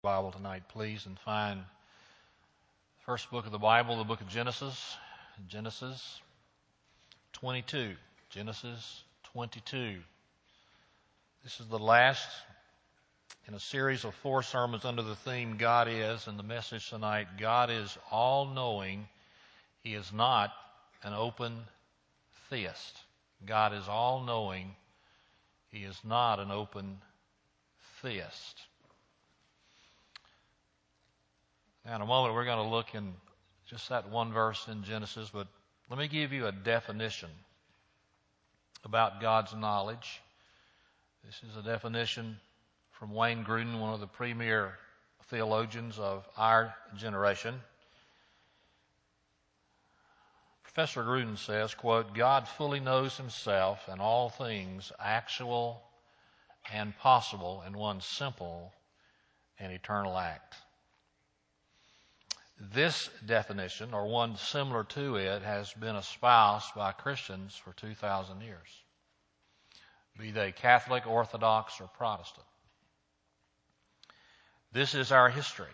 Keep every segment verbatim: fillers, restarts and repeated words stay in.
Bible tonight, please, and find the first book of the Bible, the book of Genesis. Genesis twenty-two. Genesis twenty-two. This is the last in a series of four sermons under the theme God is, and the message tonight, God is all-knowing. He is not an open theist. God is all-knowing. He is not an open theist. Now, in a moment, we're going to look in just that one verse in Genesis, but let me give you a definition about God's knowledge. This is a definition from Wayne Grudem, one of the premier theologians of our generation. Professor Grudem says, quote, God fully knows himself and all things actual and possible in one simple and eternal act. This definition, or one similar to it, has been espoused by Christians for two thousand years, be they Catholic, Orthodox, or Protestant. This is our history.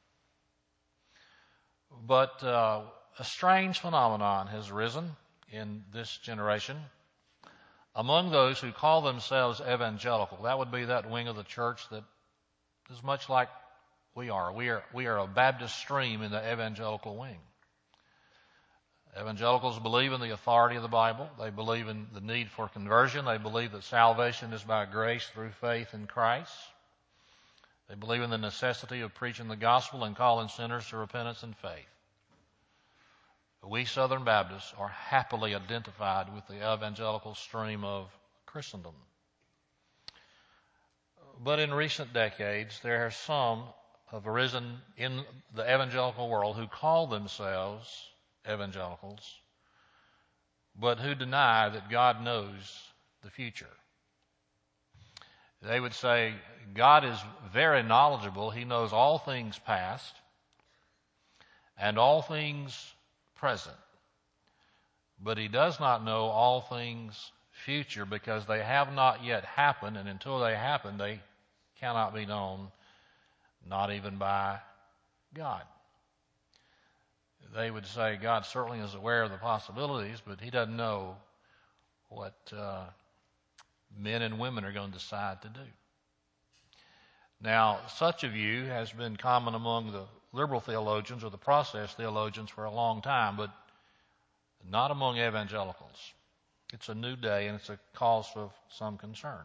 But uh, a strange phenomenon has arisen in this generation among those who call themselves evangelical. That would be that wing of the church that is much like we are. We are we are a Baptist stream in the evangelical wing. Evangelicals believe in the authority of the Bible. They believe in the need for conversion. They believe that salvation is by grace through faith in Christ. They believe in the necessity of preaching the gospel and calling sinners to repentance and faith. We Southern Baptists are happily identified with the evangelical stream of Christendom. But in recent decades, there are some have arisen in the evangelical world who call themselves evangelicals, but who deny that God knows the future. They would say, God is very knowledgeable. He knows all things past and all things present, but he does not know all things future because they have not yet happened, and until they happen, they cannot be known, not even by God. They would say God certainly is aware of the possibilities, but he doesn't know what uh, men and women are going to decide to do. Now, such a view has been common among the liberal theologians or the process theologians for a long time, but not among evangelicals. It's a new day, and it's a cause for some concern.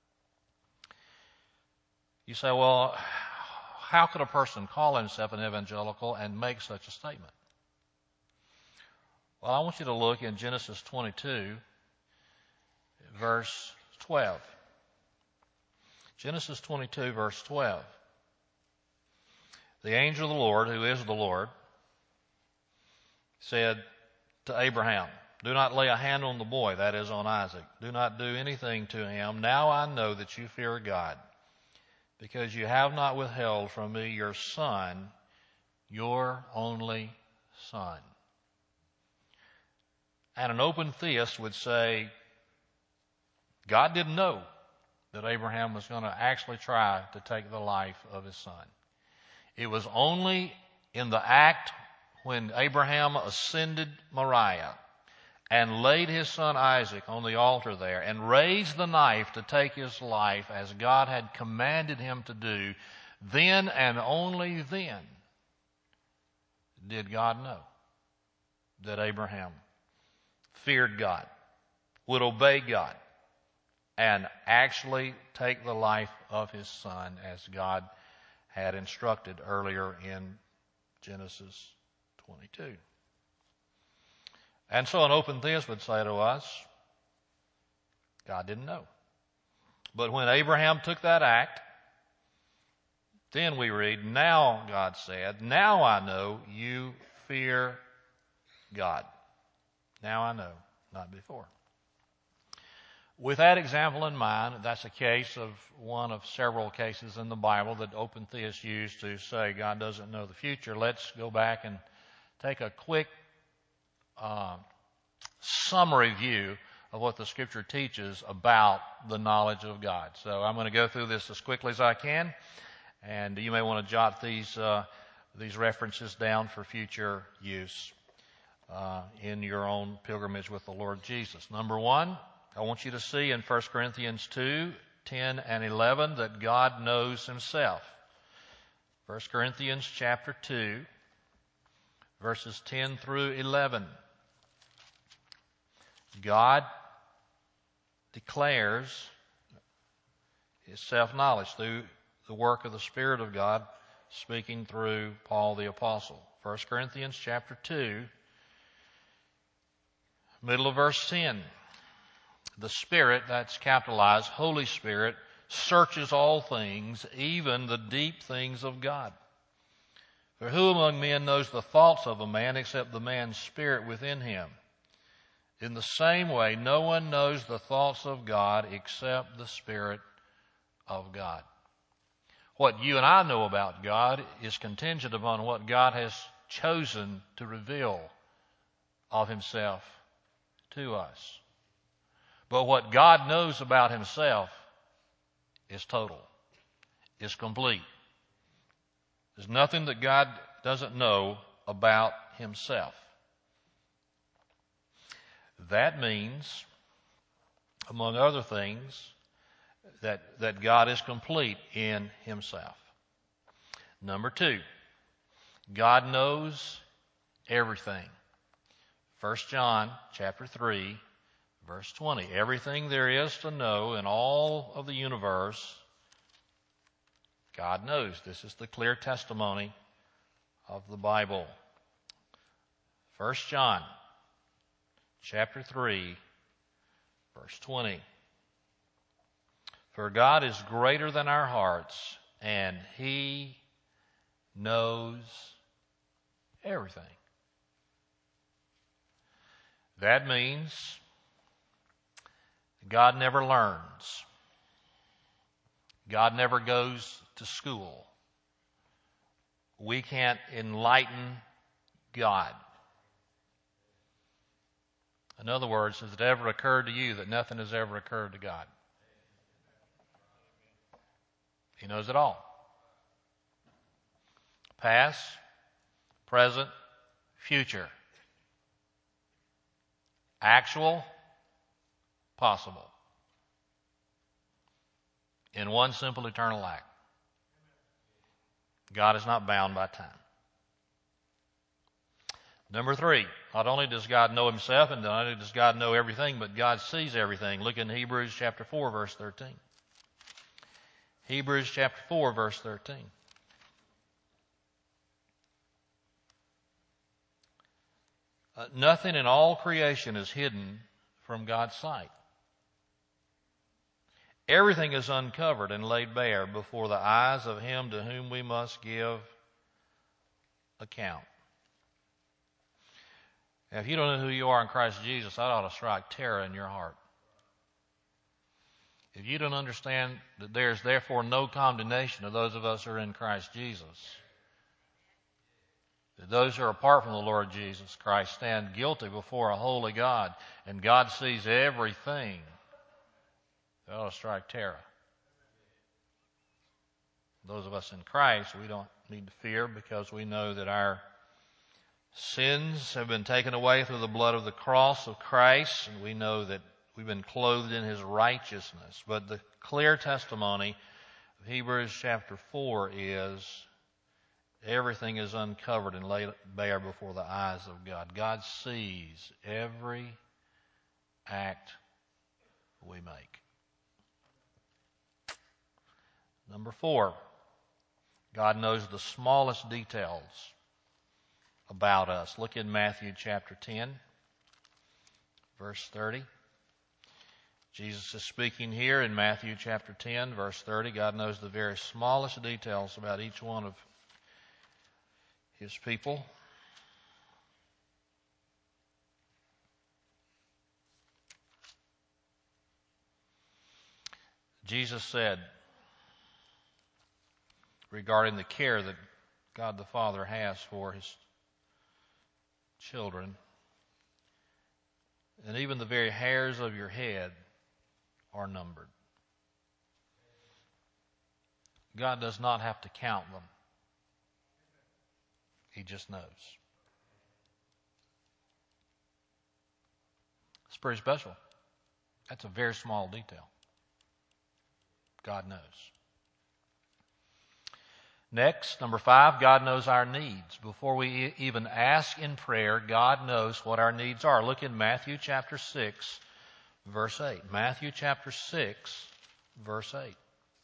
You say, well, how could a person call himself an evangelical and make such a statement? Well, I want you to look in Genesis twenty-two, verse twelve. Genesis twenty-two, verse twelve. The angel of the Lord, who is the Lord, said to Abraham, do not lay a hand on the boy, that is on Isaac. Do not do anything to him. Now I know that you fear God, because you have not withheld from me your son, your only son. And an open theist would say, God didn't know that Abraham was going to actually try to take the life of his son. It was only in the act when Abraham ascended Moriah and laid his son Isaac on the altar there and raised the knife to take his life as God had commanded him to do, then and only then did God know that Abraham feared God, would obey God, and actually take the life of his son as God had instructed earlier in Genesis twenty-two. And so an open theist would say to us, God didn't know. But when Abraham took that act, then we read, now God said, now I know you fear God. Now I know, not before. With that example in mind, that's a case of one of several cases in the Bible that open theists use to say God doesn't know the future. Let's go back and take a quick uh, summary view of what the Scripture teaches about the knowledge of God. So I'm going to go through this as quickly as I can, And you may want to jot these uh, these references down for future use uh, in your own pilgrimage with the Lord Jesus. Number one, I want you to see in First Corinthians two, ten and eleven that God knows himself. First Corinthians chapter two, verses ten through eleven. God declares his self-knowledge through the work of the Spirit of God speaking through Paul the Apostle. First Corinthians chapter two, middle of verse ten. The Spirit, that's capitalized, Holy Spirit, searches all things, even the deep things of God. For who among men knows the thoughts of a man except the man's spirit within him? In the same way, no one knows the thoughts of God except the Spirit of God. What you and I know about God is contingent upon what God has chosen to reveal of himself to us. But what God knows about himself is total, is complete. There's nothing that God doesn't know about himself. That means, among other things, that, that God is complete in himself. Number two, God knows everything. First John chapter three, verse twenty. Everything there is to know in all of the universe, God knows. This is the clear testimony of the Bible. First John chapter three, verse twenty. For God is greater than our hearts, and he knows everything. That means God never learns. God never goes to school. We can't enlighten God. In other words, has it ever occurred to you that nothing has ever occurred to God? He knows it all. Past, present, future. Actual, possible. In one simple eternal act. God is not bound by time. Number three, not only does God know himself and not only does God know everything, but God sees everything. Look in Hebrews chapter four, verse thirteen. Hebrews chapter four, verse thirteen. Uh, nothing in all creation is hidden from God's sight. Everything is uncovered and laid bare before the eyes of him to whom we must give account. Now, if you don't know who you are in Christ Jesus, that ought to strike terror in your heart. If you don't understand that there is therefore no condemnation of those of us who are in Christ Jesus, that those who are apart from the Lord Jesus Christ stand guilty before a holy God, and God sees everything, that ought to strike terror. Those of us in Christ, we don't need to fear because we know that our sins have been taken away through the blood of the cross of Christ, and we know that we've been clothed in his righteousness. But the clear testimony of Hebrews chapter four is everything is uncovered and laid bare before the eyes of God. God sees every act we make. Number four, God knows the smallest details about us. Look in Matthew chapter ten, verse thirty. Jesus is speaking here in Matthew chapter ten, verse thirty. God knows the very smallest details about each one of his people. Jesus said regarding the care that God the Father has for his children, and even the very hairs of your head are numbered. God does not have to count them. He just knows. It's pretty special. That's a very small detail. God knows. Next, number five, God knows our needs. Before we even ask in prayer, God knows what our needs are. Look in Matthew chapter six, verse eight. Matthew chapter six, verse eight.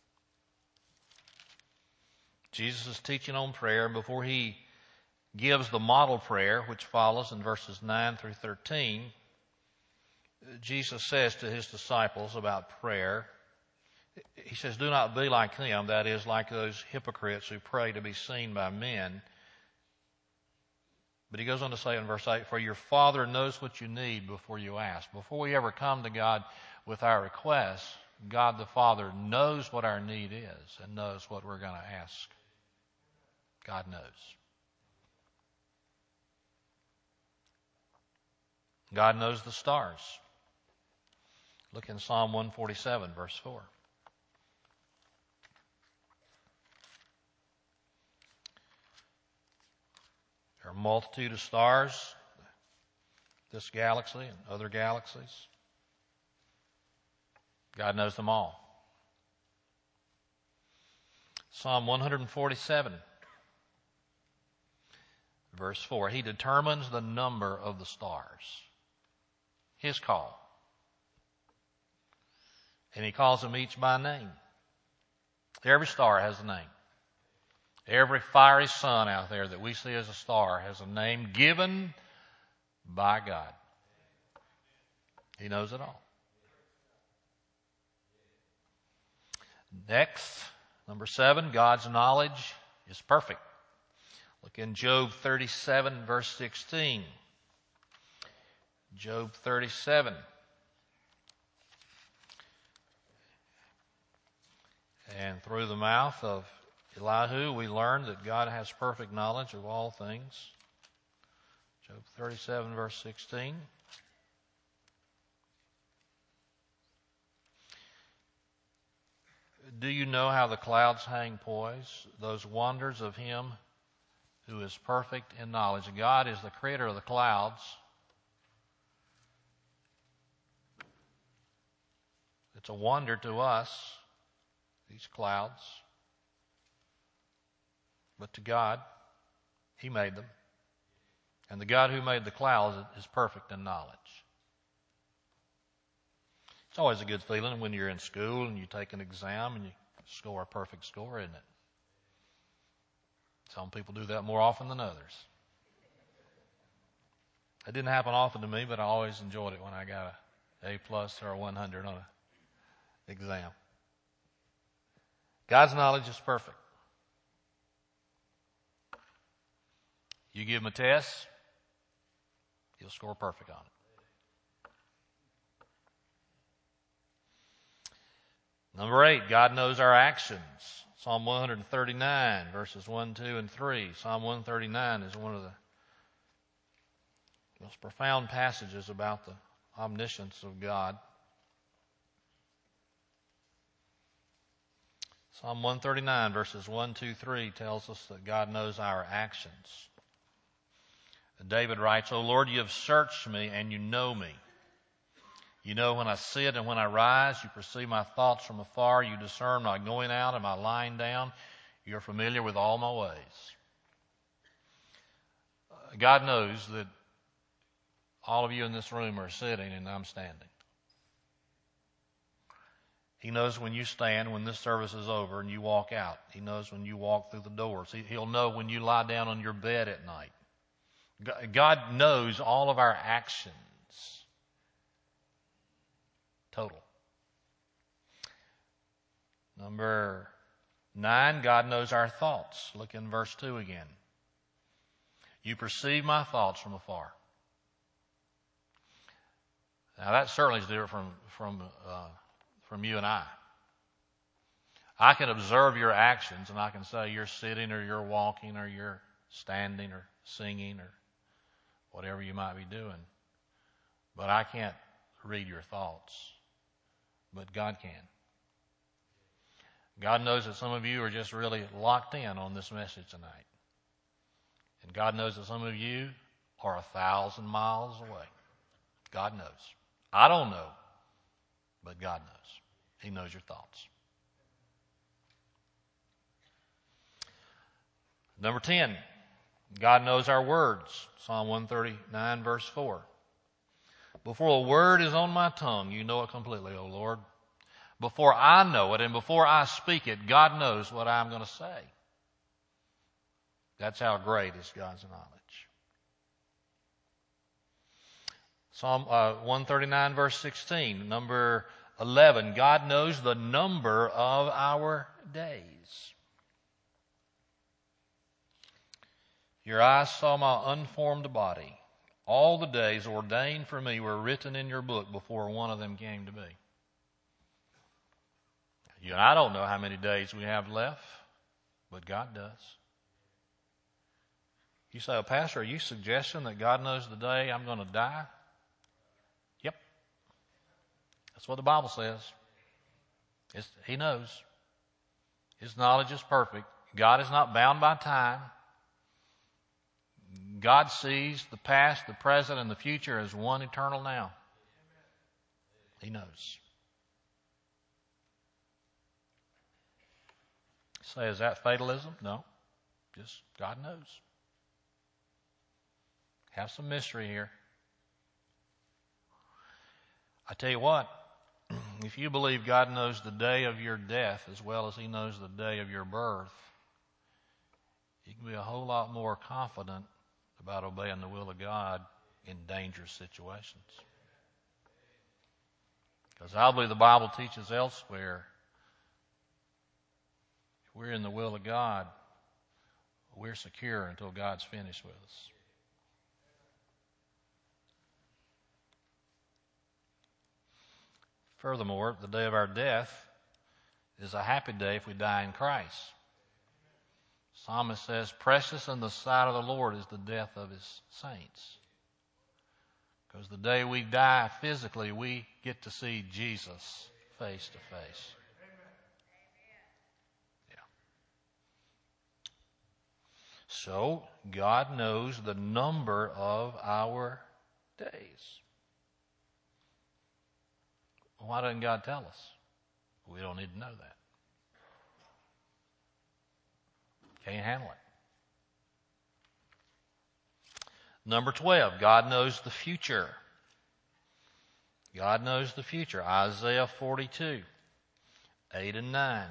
Jesus is teaching on prayer, and before he gives the model prayer, which follows in verses nine through thirteen, Jesus says to his disciples about prayer, he says, do not be like them, that is, like those hypocrites who pray to be seen by men. But he goes on to say in verse eight, for your Father knows what you need before you ask. Before we ever come to God with our requests, God the Father knows what our need is and knows what we're going to ask. God knows. God knows the stars. Look in Psalm one forty-seven, verse four. There are a multitude of stars, this galaxy and other galaxies. God knows them all. Psalm one forty-seven, verse four. He determines the number of the stars. His call. And he calls them each by name. Every star has a name. Every fiery sun out there that we see as a star has a name given by God. He knows it all. Next, number seven, God's knowledge is perfect. Look in Job thirty-seven, verse sixteen. Job thirty-seven. And through the mouth of Elihu, we learn that God has perfect knowledge of all things. Job thirty-seven, verse sixteen. Do you know how the clouds hang poised, those wonders of him who is perfect in knowledge? God is the creator of the clouds. It's a wonder to us, these clouds. But to God, he made them. And the God who made the clouds is perfect in knowledge. It's always a good feeling when you're in school and you take an exam and you score a perfect score, isn't it? Some people do that more often than others. It didn't happen often to me, but I always enjoyed it when I got an A plus or a one hundred on an exam. God's knowledge is perfect. You give him a test, he'll score perfect on it. Number eight, God knows our actions. Psalm one thirty-nine, verses one, two, and three. Psalm one thirty-nine is one of the most profound passages about the omniscience of God. Psalm one thirty-nine, verses one, two, three tells us that God knows our actions. David writes, O Lord, you have searched me and you know me. You know when I sit and when I rise. You perceive my thoughts from afar. You discern my going out and my lying down. You're familiar with all my ways. God knows that all of you in this room are sitting and I'm standing. He knows when you stand, when this service is over and you walk out. He knows when you walk through the doors. He'll know when you lie down on your bed at night. God knows all of our actions. Total. Number nine, God knows our thoughts. Look in verse two again. You perceive my thoughts from afar. Now that certainly is different from from uh, from you and I. I can observe your actions and I can say you're sitting or you're walking or you're standing or singing or whatever you might be doing. But I can't read your thoughts. But God can. God knows that some of you are just really locked in on this message tonight. And God knows that some of you are a thousand miles away. God knows. I don't know, but God knows. He knows your thoughts. Number ten, God knows our words. Psalm one thirty-nine, verse four. Before a word is on my tongue, you know it completely, O Lord. Before I know it and before I speak it, God knows what I'm going to say. That's how great is God's knowledge. Psalm uh, one thirty-nine, verse sixteen. Number eleven, God knows the number of our days. Your eyes saw my unformed body. All the days ordained for me were written in your book before one of them came to be. You and I don't know how many days we have left, but God does. You say, oh, Pastor, are you suggesting that God knows the day I'm going to die? Yep. That's what the Bible says. It's, he knows. His knowledge is perfect. God is not bound by time. God sees the past, the present, and the future as one eternal now. He knows. Say, is that fatalism? No. Just God knows. Have some mystery here. I tell you what, if you believe God knows the day of your death as well as He knows the day of your birth, you can be a whole lot more confident about obeying the will of God in dangerous situations. Because I believe the Bible teaches elsewhere, if we're in the will of God, we're secure until God's finished with us. Furthermore, the day of our death is a happy day if we die in Christ. Psalmist says, precious in the sight of the Lord is the death of His saints. Because the day we die physically, we get to see Jesus face to face. Yeah. So, God knows the number of our days. Why doesn't God tell us? We don't need to know that. Can't handle it. Number twelve, God knows the future. God knows the future. Isaiah forty-two, eight and nine.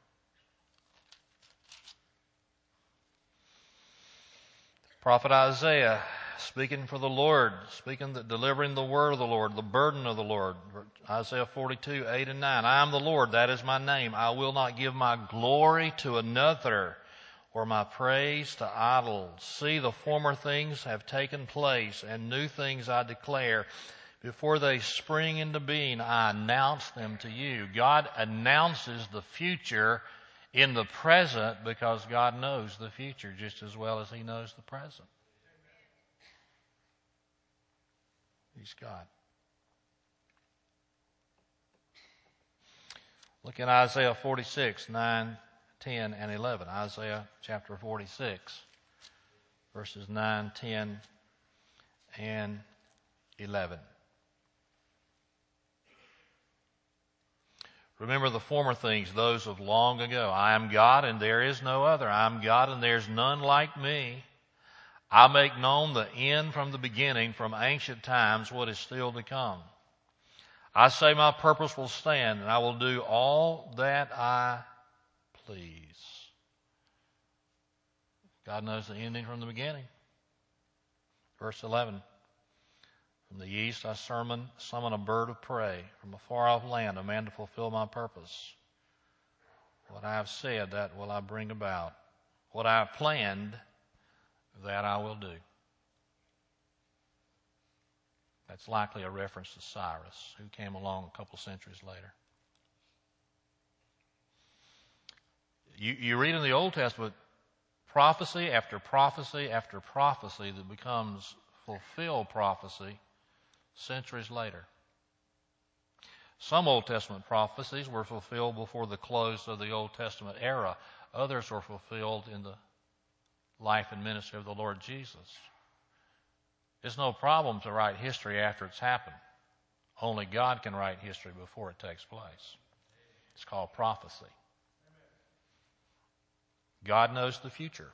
Prophet Isaiah, speaking for the Lord, speaking, the, delivering the word of the Lord, the burden of the Lord. Isaiah forty-two, eight and nine. I am the Lord, that is my name. I will not give my glory to another, or my praise to idols. See, the former things have taken place, and new things I declare. Before they spring into being, I announce them to you. God announces the future in the present because God knows the future just as well as He knows the present. He's God. Look at Isaiah forty-six, nine, ten, and eleven. Isaiah chapter forty-six, verses nine, ten, and eleven. Remember the former things, those of long ago. I am God and there is no other. I am God and there is none like me. I make known the end from the beginning, from ancient times, what is still to come. I say my purpose will stand, and I will do all that I please. God knows the ending from the beginning. Verse eleven. From the east I summon, summon a bird of prey. From a far-off land, a man to fulfill my purpose. What I have said, that will I bring about. What I have planned, that I will do. That's likely a reference to Cyrus, who came along a couple centuries later. You, you read in the Old Testament prophecy after prophecy after prophecy that becomes fulfilled prophecy centuries later. Some Old Testament prophecies were fulfilled before the close of the Old Testament era. Others were fulfilled in the life and ministry of the Lord Jesus. It's no problem to write history after it's happened. Only God can write history before it takes place. It's called prophecy. God knows the future.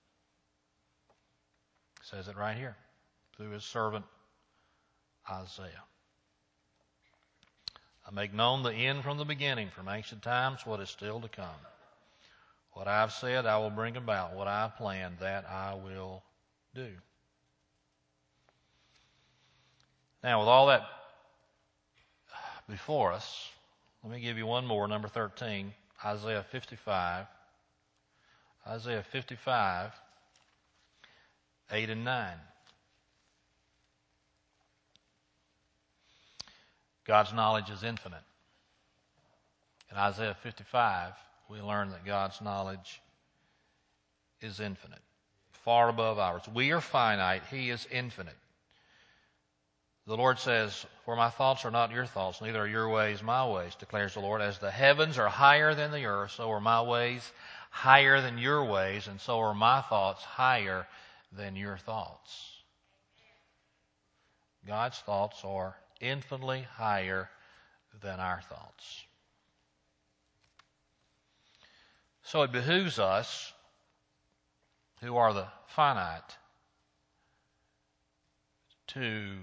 It says it right here through his servant Isaiah. I make known the end from the beginning, from ancient times, what is still to come. What I have said, I will bring about. What I have planned, that I will do. Now, with all that before us, let me give you one more, number thirteen, Isaiah fifty-five. Isaiah fifty-five, eight and nine. God's knowledge is infinite. In Isaiah fifty-five, we learn that God's knowledge is infinite, far above ours. We are finite. He is infinite. The Lord says, "For my thoughts are not your thoughts, neither are your ways my ways, declares the Lord. As the heavens are higher than the earth, so are my ways higher than your ways, and so are my thoughts higher than your thoughts." God's thoughts are infinitely higher than our thoughts. So it behooves us, who are the finite, to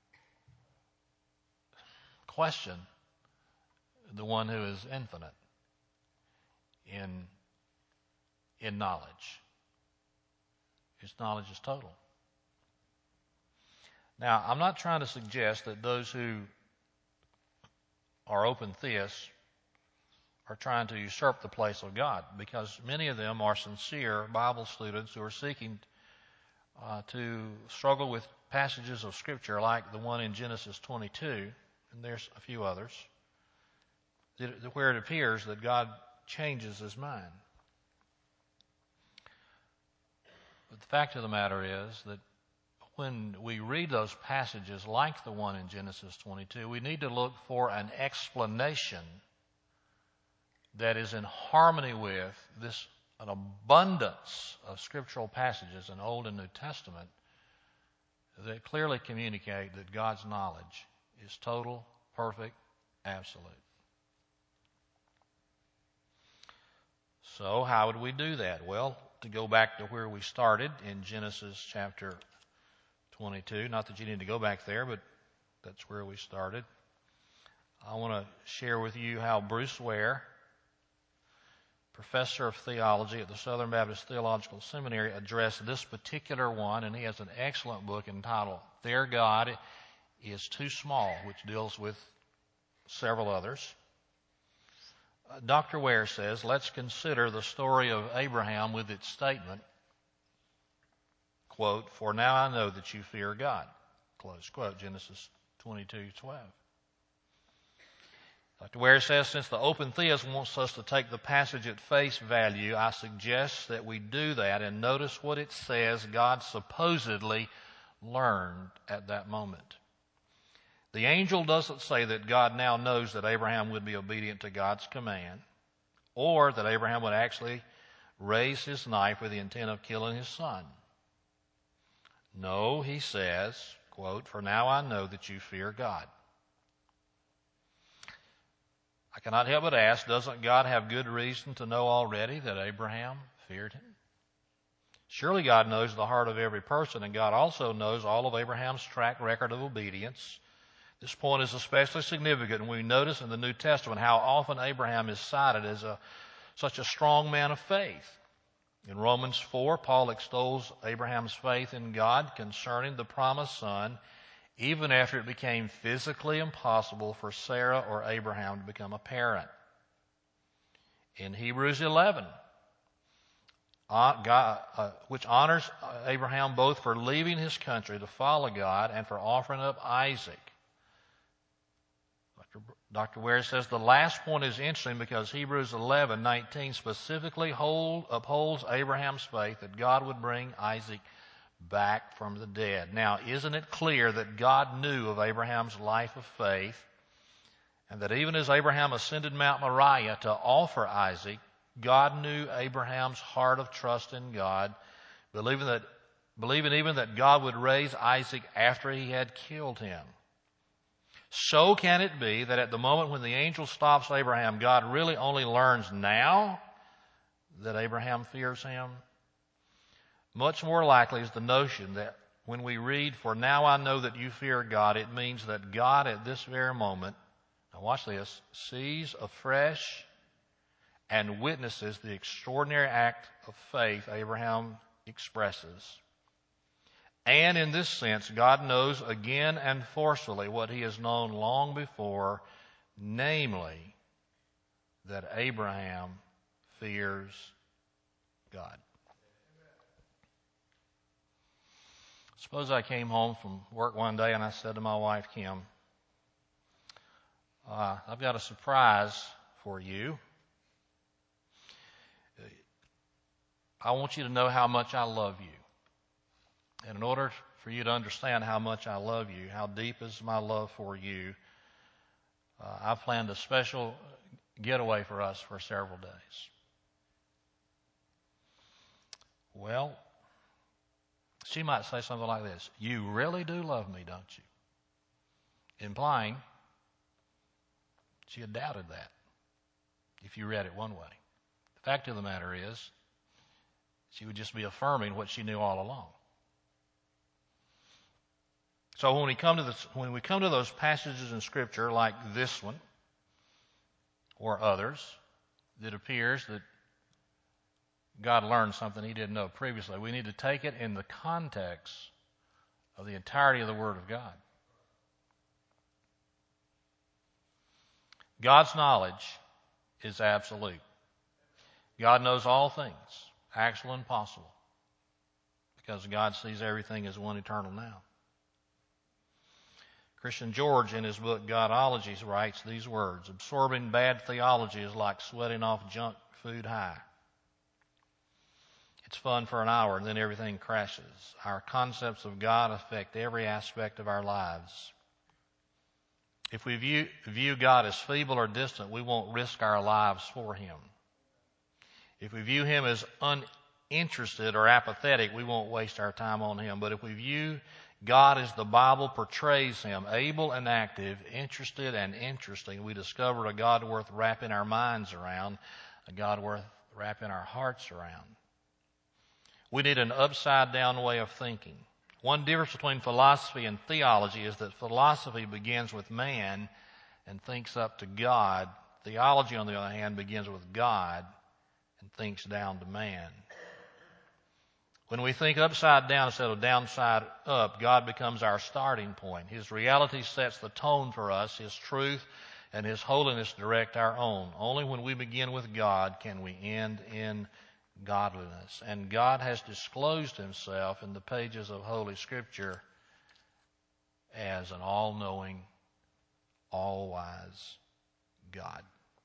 question the one who is infinite in, in knowledge. His knowledge is total. Now, I'm not trying to suggest that those who are open theists are trying to usurp the place of God, because many of them are sincere Bible students who are seeking uh, to struggle with passages of Scripture like the one in Genesis twenty-two, and there's a few others, where it appears that God changes his mind. But the fact of the matter is that when we read those passages like the one in Genesis twenty-two, we need to look for an explanation that is in harmony with this an abundance of scriptural passages in Old and New Testament that clearly communicate that God's knowledge is total, perfect, absolute. So how would we do that? Well, to go back to where we started in Genesis chapter twenty-two, not that you need to go back there, but that's where we started. I want to share with you how Bruce Ware, professor of theology at the Southern Baptist Theological Seminary, addressed this particular one, and he has an excellent book entitled Their God is Too Small, which deals with several others. Uh, Doctor Ware says, let's consider the story of Abraham with its statement, quote, "For now I know that you fear God," close quote, Genesis twenty-two twelve. Doctor Ware says, since the open theist wants us to take the passage at face value, I suggest that we do that and notice what it says God supposedly learned at that moment. The angel doesn't say that God now knows that Abraham would be obedient to God's command, or that Abraham would actually raise his knife with the intent of killing his son. No, he says, quote, "For now I know that you fear God." I cannot help but ask, doesn't God have good reason to know already that Abraham feared him? Surely God knows the heart of every person, and God also knows all of Abraham's track record of obedience. This point is especially significant when we notice in the New Testament how often Abraham is cited as a, such a strong man of faith. In Romans four, Paul extols Abraham's faith in God concerning the promised son, even after it became physically impossible for Sarah or Abraham to become a parent. In Hebrews eleven, God, uh, which honors Abraham both for leaving his country to follow God and for offering up Isaac. Doctor Ware says the last point is interesting because Hebrews eleven nineteen specifically hold, upholds Abraham's faith that God would bring Isaac back from the dead. Now, isn't it clear that God knew of Abraham's life of faith And that even as Abraham ascended Mount Moriah to offer Isaac, God knew Abraham's heart of trust in God, believing that, believing even that God would raise Isaac after he had killed him. So can it be that at the moment when the angel stops Abraham, God really only learns now that Abraham fears him? Much more likely is the notion that when we read, "For now I know that you fear God," it means that God at this very moment, now watch this, sees afresh and witnesses the extraordinary act of faith Abraham expresses. And in this sense, God knows again and forcefully what he has known long before, namely, that Abraham fears God. Suppose I came home from work one day and I said to my wife, Kim, uh, I've got a surprise for you. I want you to know how much I love you. And in order for you to understand how much I love you, how deep is my love for you, uh, I've planned a special getaway for us for several days. Well, she might say something like this: "You really do love me, don't you?" Implying she had doubted that, if you read it one way. The fact of the matter is, she would just be affirming what she knew all along. So when we come to this, when we come to those passages in Scripture like this one or others, that appears that God learned something he didn't know previously, we need to take it in the context of the entirety of the Word of God. God's knowledge is absolute. God knows all things, actual and possible, because God sees everything as one eternal now. Christian George, in his book Godologies, writes these words: "Absorbing bad theology is like sweating off junk food high. It's fun for an hour and then everything crashes. Our concepts of God affect every aspect of our lives. If we view, view God as feeble or distant, we won't risk our lives for him. If we view him as uninterested or apathetic, we won't waste our time on him. But if we view God as the Bible portrays him, able and active, interested and interesting, we discover a God worth wrapping our minds around, a God worth wrapping our hearts around. We need an upside-down way of thinking. One difference between philosophy and theology is that philosophy begins with man and thinks up to God. Theology, on the other hand, begins with God and thinks down to man. When we think upside down instead of downside up, God becomes our starting point. His reality sets the tone for us. His truth and His holiness direct our own. Only when we begin with God can we end in godliness. And God has disclosed Himself in the pages of Holy Scripture as an all-knowing, all-wise God.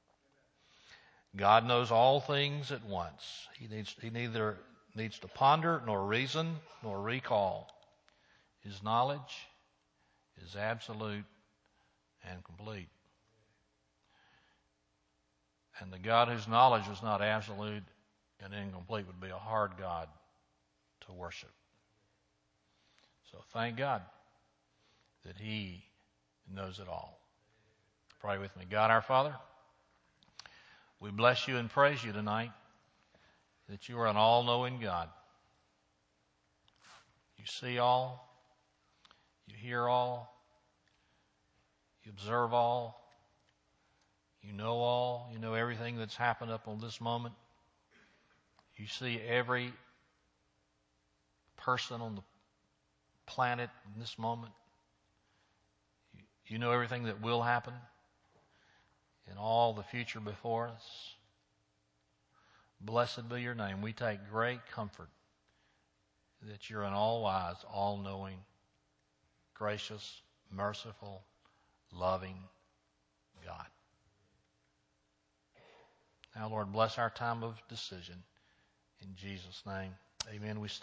God knows all things at once. He needs, he neither needs to ponder, nor reason, nor recall. His knowledge is absolute and complete. And the God whose knowledge was not absolute and incomplete would be a hard God to worship. So thank God that He knows it all. Pray with me. God our Father, we bless You and praise You tonight that You are an all-knowing God. You see all, You hear all, You observe all, You know all, You know everything that's happened up on this moment. You see every person on the planet in this moment. You know everything that will happen and all the future before us. Blessed be Your name. We take great comfort that You're an all-wise, all-knowing, gracious, merciful, loving God. Now, Lord, bless our time of decision. In Jesus' name, amen. We